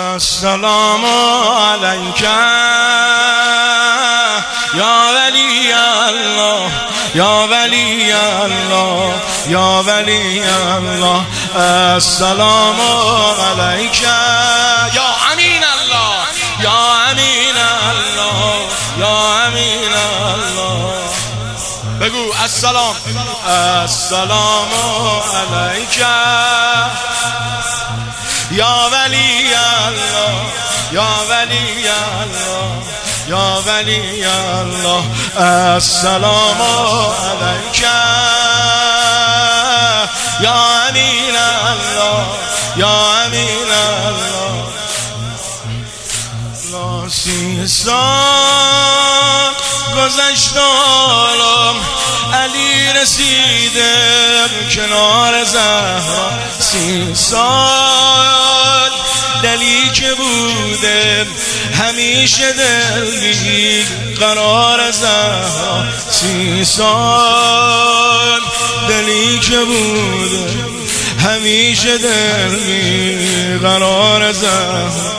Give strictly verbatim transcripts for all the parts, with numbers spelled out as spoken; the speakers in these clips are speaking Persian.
السلام علیک یا ولی الله یا ولی الله یا ولی الله. السلام علیک یا امین الله یا امین الله یا امین الله. بگو السلام السلام علیک یا ولی الله یا ولی الله یا ولی الله. السلام علیک یا امین الله یا امین الله. سی سال گذشت عالم علی رسیده کنار زهرا. سی سال دلی که بوده همیشه دل بی قرار زهرا. سی سال دلی که بوده همیشه دل بی قرار زهرا.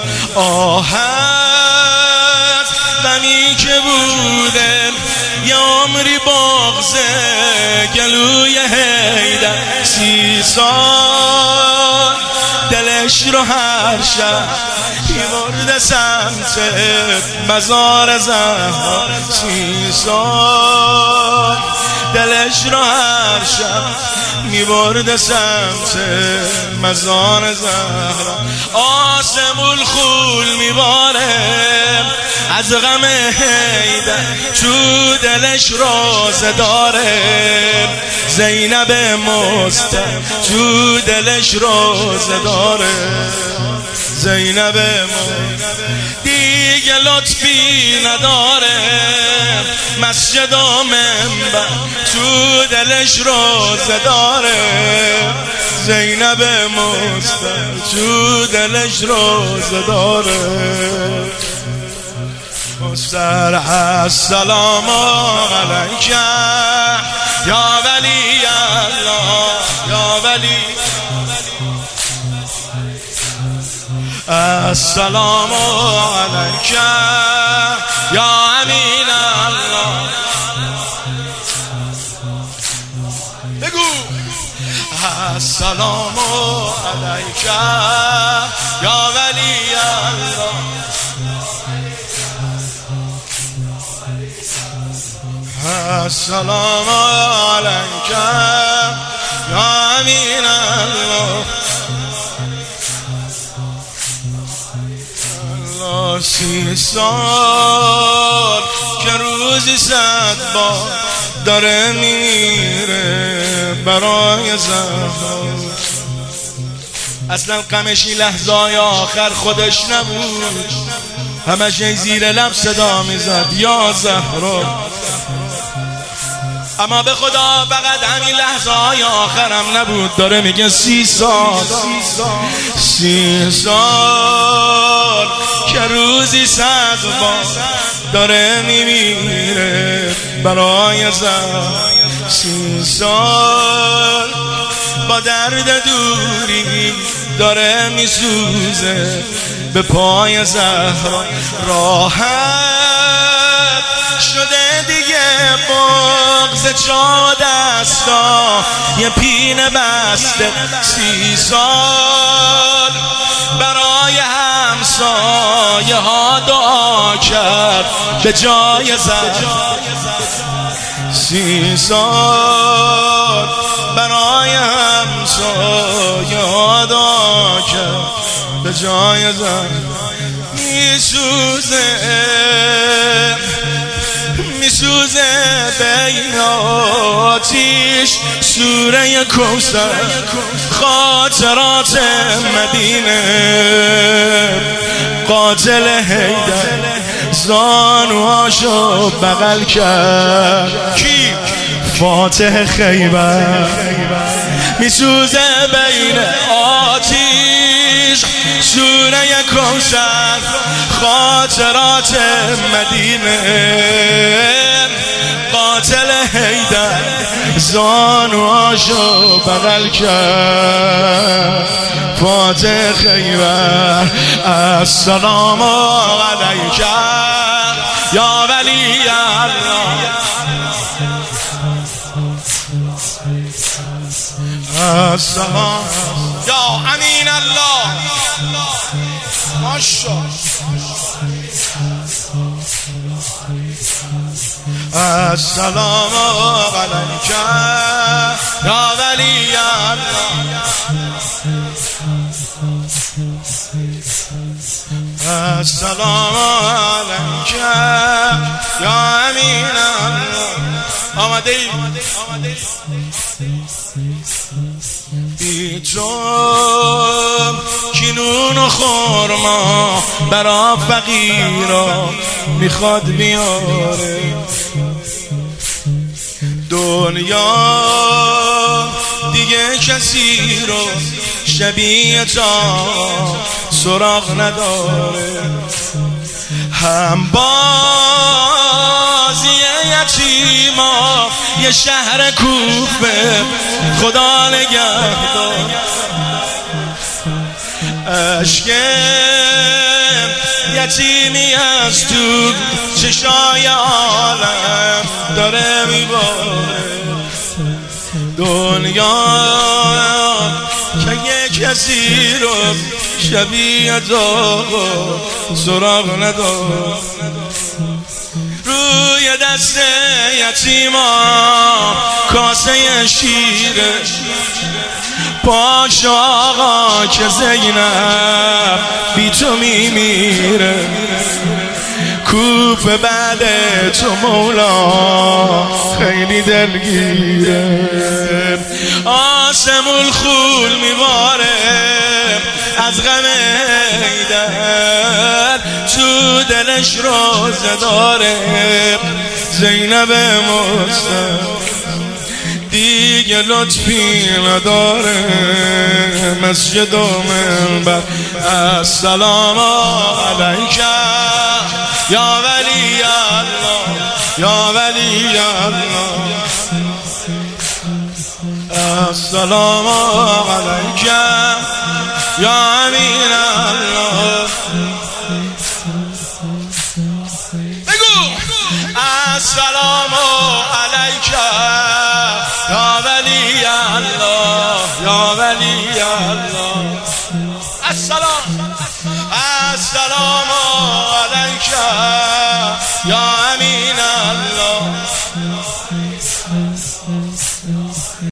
آهت غمی که بوده یه عمری بغضه گلوی حیدر. سی سال دلش رو هر شب میبرده سمت مزار زهرا. سی سال دلش رو هر شب میبرده سمت مزار زهرا. آسمون خول میباره از غم حیدر تو دلش روزه داره. زینب مستر تو دلش روزه داره. زینب مستر دیگه لطفی نداره. مسجد و منبر تو دلش روزه داره. زینب مستر تو دلش روزه داره. مستر السلام علیک یا ولی الله یا ولی. السلام علیک یا امین الله. بگو السلام علیک یا ولی الله. السلام علیک یا امین الله. الله سی سال که روزی صد بار داره میره برای زهرا. اصلا غمش این لحظه‌های آخر خودش نبود، همش زیر لب صدا میزد یا زهرا. اما به خدا فقط همین لحظه های آخرم نبود. داره میگه سی سال سی سال که روزی صد بار داره میمیره برای زهرا. سی سال با درد دوری داره میسوزه به پای زهرا. راحت شده دیگه بغض چا دستا یه پینه بسته. سی سال برای همسایه ها دعا کرد به جای زهرا. سی سال برای همسایه ها دعا کرد به جای زهرا. میسوزه میسوزه بین آتیش سوره کوثر خاطرات مدینه. قاتل حیدر زانوهاشو بغل کرد کی؟ فاتح خیبر. میسوزه بین آتیش سوره کوثر خاطرات مدینه. قاتل حیدر زانوهاشو بغل کرد فاتح خیبر السلام علیک یا ولی الله السلام یا امین الله ماشاءالله السلام علیک یا ولی الله السلام علیک یا امین الله آمده ای بی تو کینون و خورما برا فقیرا میخواد بیاره دنیا دیگه کسی رو شبیه تا سراغ نداره هم بازی یتیما یه شهر کوفه خدا نگهدار عشق یتیمی از تو چشای عالم داره میباره دنیا که یک کسی رو شبیه تو سراغ نداره روی دست یتیما کاسه شیره پاش آقا که زینب بی تو میمیره کوفه بعد تو مولا خیلی دلگیره آسمون خول میباره از غم حیدر تو دلش روزه داره زینب مستم دیگه لطفی نداره مسجد و منبر السلام علیک یا ولی الله یا ولی الله السلام علیک یا امین الله بگو السلام علیک یا ولی الله یا ولی الله السلام السلام علیک یا